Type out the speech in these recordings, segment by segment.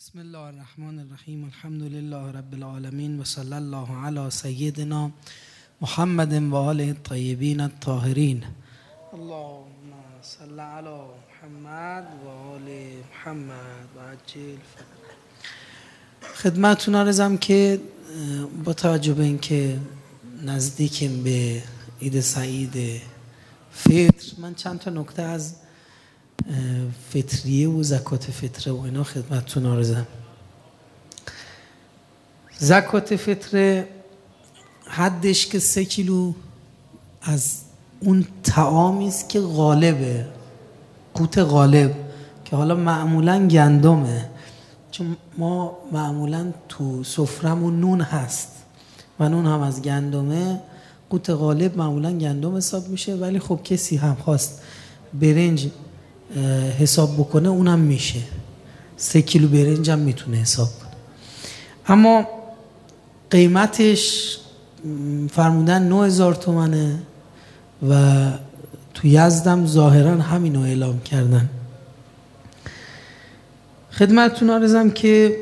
بسم الله الرحمن الرحیم. الحمد لله رب العالمین و صلی الله علی سیدنا محمد و آله الطیبین الطاهرین. اللهم صل علی محمد و آل محمد و عجل خدمتتون عرضم که با توجه به اینکه نزدیکیم به عید سعید فطر، من چند تا نکته از فطریه و زکات فطره و اینا خدمتتون عرضم. زکات فطره حدش که 3 کیلو از اون طعامی است که غالبه، قوت غالب، که حالا معمولا گندمه، چون ما معمولا تو سفرمون نون هست و نون هم از گندمه، قوت غالب معمولا گندم حساب میشه. ولی خب کسی هم خواست برنج حساب بکنه اونم میشه، 3 کیلو برنج هم میتونه حساب کنه. اما قیمتش فرمودن 9000 تومنه و تو یزدم ظاهرا همینو اعلام کردن. خدمتتون عرضم که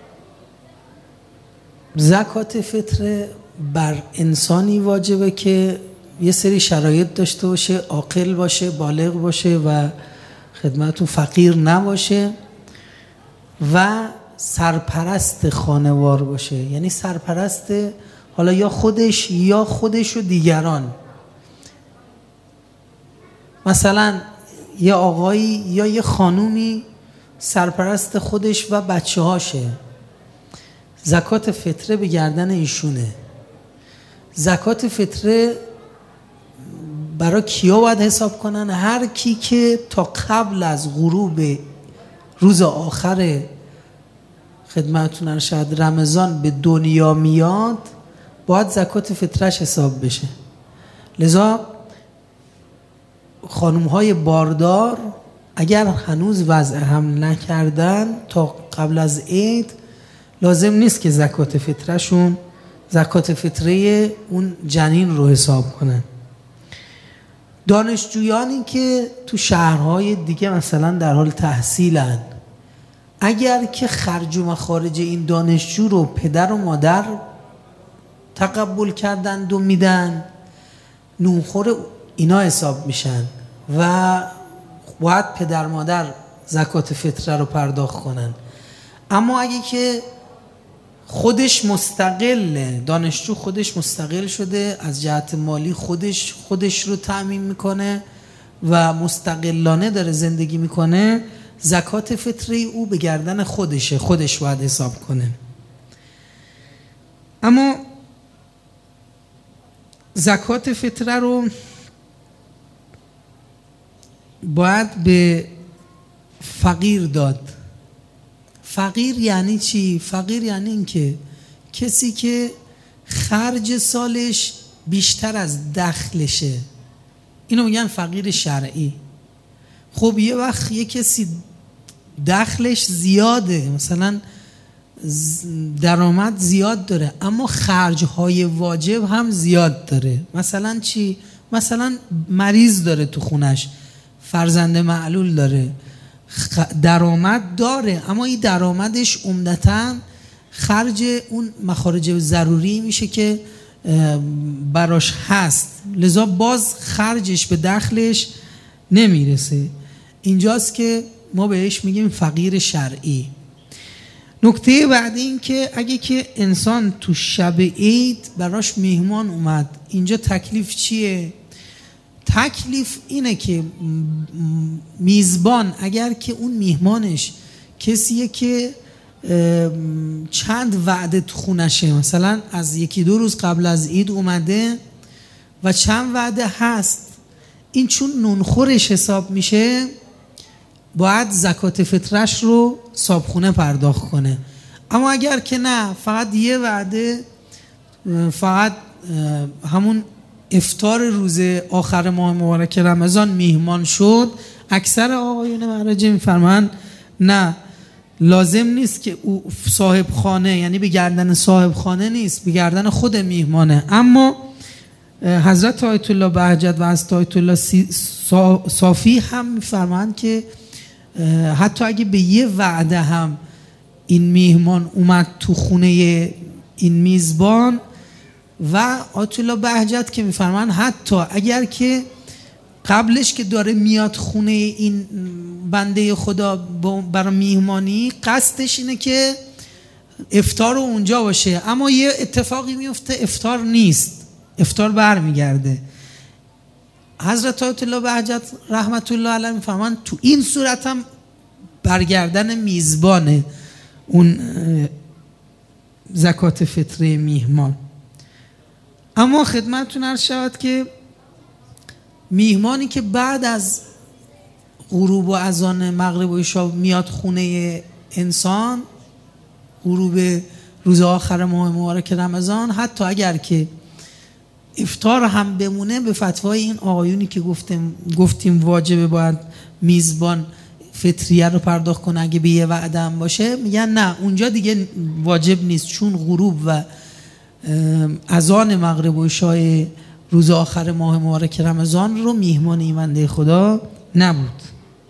زکات فطر بر انسانی واجبه که یه سری شرایط داشته باشه، عاقل باشه، بالغ باشه و خدمتتون فقیر نباشه و سرپرست خانوار باشه. یعنی سرپرست حالا یا خودش و دیگران. مثلا یه آقایی یا یه خانومی سرپرست خودش و بچه هاشه، زکات فطره به گردن ایشونه. زکات فطره برای کیا باید حساب کنن؟ هر کی که تا قبل از غروب روز آخر خدمتتون ارشد رمضان به دنیا میاد باید زکات فطرش حساب بشه. لذا خانم‌های باردار اگر هنوز وضع حمل نکردن تا قبل از عید لازم نیست که زکات فطرشون، زکات فطره اون جنین رو حساب کنن. دانشجویانی که تو شهرهای دیگه مثلا در حال تحصیلن، اگر که خرج و مخارج این دانشجو رو پدر و مادر تقبل کردند و میدن، نونخور اینا حساب میشن و باید پدر مادر زکات فطره رو پرداخت کنن. اما اگه که خودش مستقل، دانشجو خودش مستقل شده، از جهت مالی خودش رو تأمین میکنه و مستقلانه داره زندگی میکنه، زکات فطره او به گردن خودشه، خودش باید حساب کنه. اما زکات فطره رو باید به فقیر داد. فقیر یعنی چی؟ فقیر یعنی این که کسی که خرج سالش بیشتر از دخلشه، اینو میگن فقیر شرعی. خب یه وقت یه کسی دخلش زیاده، مثلا درآمد زیاد داره اما خرج‌های واجب هم زیاد داره. مثلا چی؟ مثلا مریض داره تو خونش، فرزند معلول داره، درآمد داره اما این درآمدش عمدتاً خرج اون مخارج ضروری میشه که براش هست، لذا باز خرجش به دخلش نمیرسه. اینجاست که ما بهش میگیم فقیر شرعی. نکته بعد این که اگه که انسان تو شب عید براش میهمان اومد، اینجا تکلیف چیه؟ تکلیف اینه که میزبان اگر که اون میهمانش کسیه که چند وعده تو خونشه، مثلا از 1-2 روز قبل از عید اومده و چند وعده هست، این چون نونخورش حساب میشه باید زکات فطرش رو صابخونه پرداخت کنه. اما اگر که نه، فقط یه وعده، فقط همون افطار روز آخر ماه مبارک رمضان میهمان شد، اکثر آقایون معرجه میفرمان نه، لازم نیست که او صاحب خانه، یعنی به گردن صاحب خانه نیست، به گردن خود میهمانه. اما حضرت آیت الله بهجت و حضرت آیت الله صافی هم میفرمان که حتی اگه به یه وعده هم این میهمان اومد تو خونه این میزبان و آیت الله بهجت که میفرمان حتی اگر که قبلش که داره میاد خونه این بنده خدا برای میهمانی، قصدش اینه که افطار اونجا باشه، اما یه اتفاقی میفته افطار نیست، افطار برمیگرده. حضرت آیت الله بهجت رحمت الله علیه میفرمان تو این صورت هم برگردن میزبانه اون زکات فطره میهمان. اما خدمتتون عرض شود که میهمانی که بعد از غروب و اذان مغرب و عشا میاد خونه انسان، غروب روز آخر ماه مبارک رمضان، حتی اگر که افطار هم بمونه، به فتوای این آقایونی که گفتیم واجبه باید میزبان فطریه رو پرداخت کنه اگه به یه وعده هم باشه، میگن نه اونجا دیگه واجب نیست، چون غروب و اذان مغرب و عشای روز آخر ماه مبارک رمضان رو میهمان این بنده خدا نبود.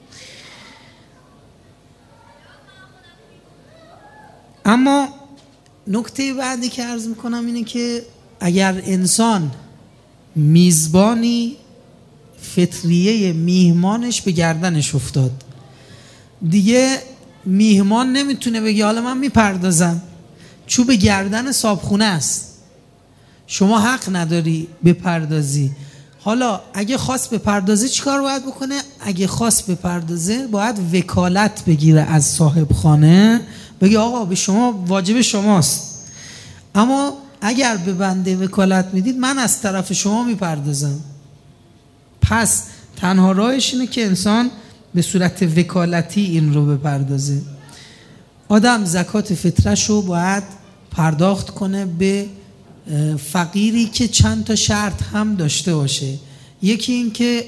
اما نکته بعدی که عرض میکنم اینه که اگر انسان میزبانی فطریه میهمانش به گردنش افتاد، دیگه میهمان نمیتونه بگه حالا من میپردازم، چون به گردن صابخونه است، شما حق نداری بپردازی. حالا اگه خواست بپردازه چیکار باید بکنه؟ اگه خواست بپردازه باید وکالت بگیره از صاحب خانه، بگه آقا به شما واجب شماست، اما اگر به بنده وکالت میدید من از طرف شما میپردازم. پس تنها راهش اینه که انسان به صورت وکالتی این رو بپردازه. آدم زکات فطرش رو باید پرداخت کنه به فقیری که چند تا شرط هم داشته باشه. یکی این که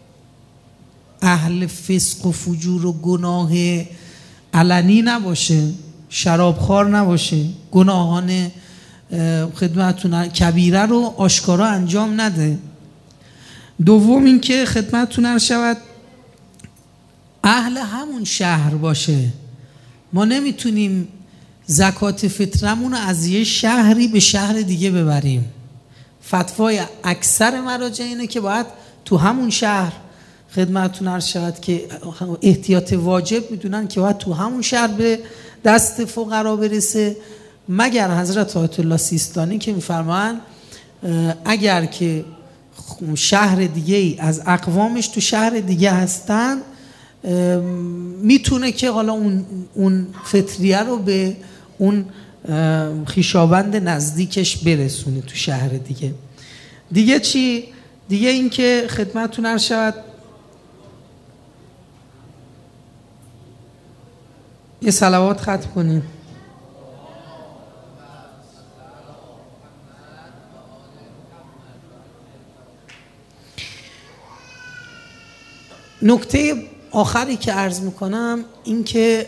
اهل فسق و فجور و گناه علنی نباشه، شرابخوار نباشه، گناهان خدمتتون کبیره رو آشکارا انجام نده. دوم این که خدمتتون عرض شود اهل همون شهر باشه. ما نمیتونیم زکات فطرمون رو از یه شهری به شهر دیگه ببریم. فتوای اکثر مراجع اینه که باید تو همون شهر، خدمتتون عرض شود که احتیاط واجب میدونن که باید تو همون شهر به دست فقرا برسه، مگر حضرت آیت الله سیستانی که میفرمان اگر که شهر دیگه ای از اقوامش تو شهر دیگه هستن میتونه که حالا اون فطریه رو به اون خویشاوند نزدیکش برسونه تو شهر دیگه. دیگه چی؟ دیگه این که خدمتتون عرض شود یه صلوات ختم کنین. نکته آخری که عرض میکنم این که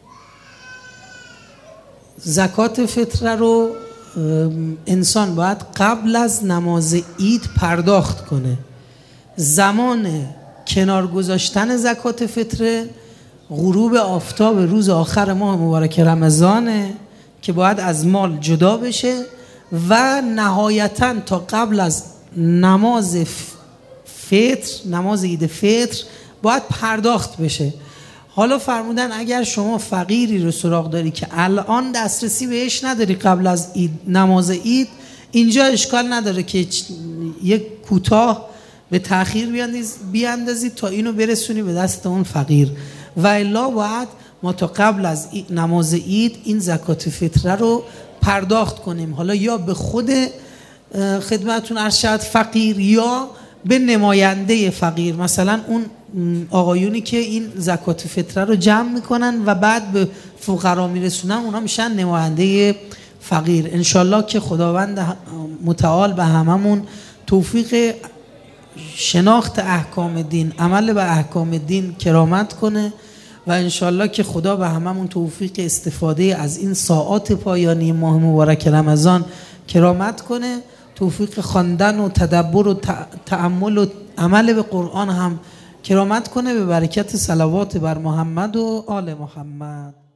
زکات فطره رو انسان باید قبل از نماز عید پرداخت کنه. زمان کنار گذاشتن زکات فطره غروب آفتاب روز آخر ماه مبارک رمضانه که باید از مال جدا بشه و نهایتاً تا قبل از نماز فطر، نماز عید فطر باید پرداخت بشه. حالا فرمودن اگر شما فقیری رو سراغ داری که الان دسترسی بهش نداری قبل از عید، نماز عید، اینجا اشکال نداره که یک کوتاه به تأخیر بیاندازی تا اینو برسونی به دست اون فقیر، و الا باید ما تا قبل از نماز عید این زکات فطره رو پرداخت کنیم، حالا یا به خود خدمتون ارشد فقیر یا به نماینده فقیر. مثلا اون آقایونی که این زکات فطره رو جمع میکنن و بعد به فقرا میرسونن، اونا میشن نماینده فقیر. انشالله که خداوند متعال به هممون توفیق شناخت احکام دین، عمل به احکام دین کرامت کنه و انشالله که خدا به هممون توفیق استفاده از این ساعات پایانی ماه مبارک رمضان کرامت کنه، توفیق خواندن و تدبر و تأمل و عمل به قرآن هم کرامت کنه، به برکت صلوات بر محمد و آل محمد.